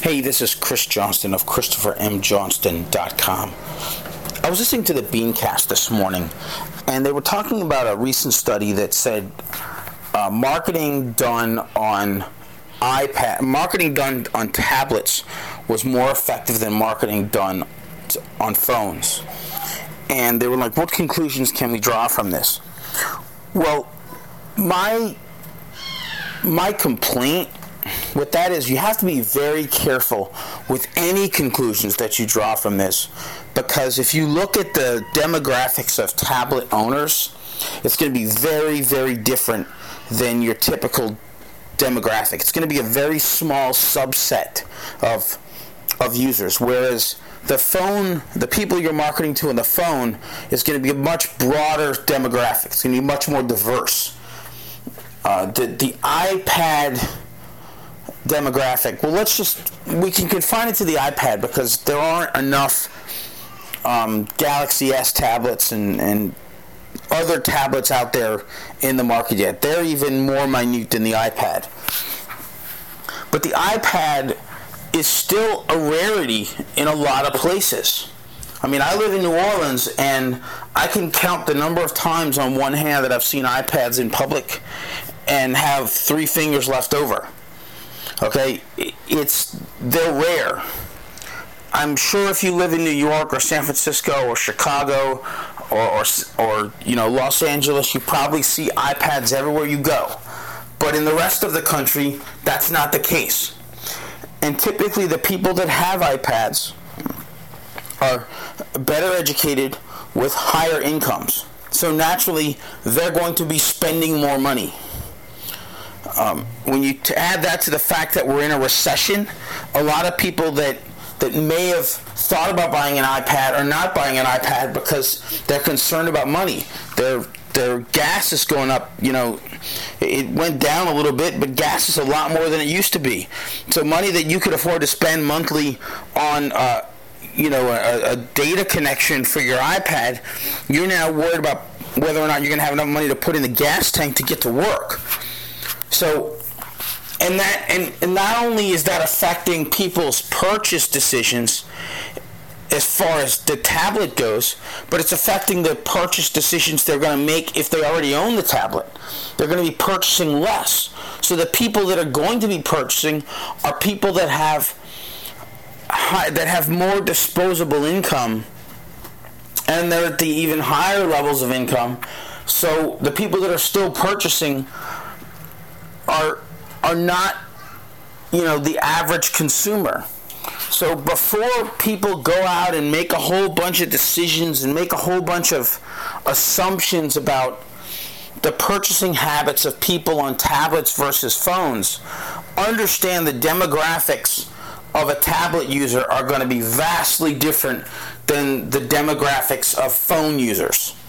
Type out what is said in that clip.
Hey, this is Chris Johnston of ChristopherMJohnston.com. I was listening to the Beancast this morning, and they were talking about a recent study that said marketing done on tablets was more effective than marketing done on phones. And they were like, what conclusions can we draw from this? Well, my complaint with that is you have to be very careful with any conclusions that you draw from this, because if you look at the demographics of tablet owners, it's going to be very, very different than your typical demographic. It's going to be a very small subset of users, whereas the people you're marketing to on the phone is going to be a much broader demographic. It's going to be much more diverse. The iPad demographic, well, we can confine it to the iPad because there aren't enough Galaxy S tablets and other tablets out there in the market yet. They're even more minute than the iPad. But the iPad is still a rarity in a lot of places. I mean, I live in New Orleans, and I can count the number of times on one hand that I've seen iPads in public and have 3 fingers left over. Okay, they're rare. I'm sure if you live in New York or San Francisco or Chicago or Los Angeles, you probably see iPads everywhere you go. But in the rest of the country, that's not the case. And typically the people that have iPads are better educated with higher incomes. So naturally, they're going to be spending more money. When you add that to the fact that we're in a recession, a lot of people that may have thought about buying an iPad are not buying an iPad because they're concerned about money. Their gas is going up. It went down a little bit, but gas is a lot more than it used to be. So money that you could afford to spend monthly on a data connection for your iPad, you're now worried about whether or not you're going to have enough money to put in the gas tank to get to work. So, and not only is that affecting people's purchase decisions as far as the tablet goes, but it's affecting the purchase decisions they're going to make if they already own the tablet. They're going to be purchasing less. So the people that are going to be purchasing are people that have more disposable income, and they're at the even higher levels of income. So the people that are still purchasing are not, the average consumer. So before people go out and make a whole bunch of decisions and make a whole bunch of assumptions about the purchasing habits of people on tablets versus phones, understand the demographics of a tablet user are going to be vastly different than the demographics of phone users.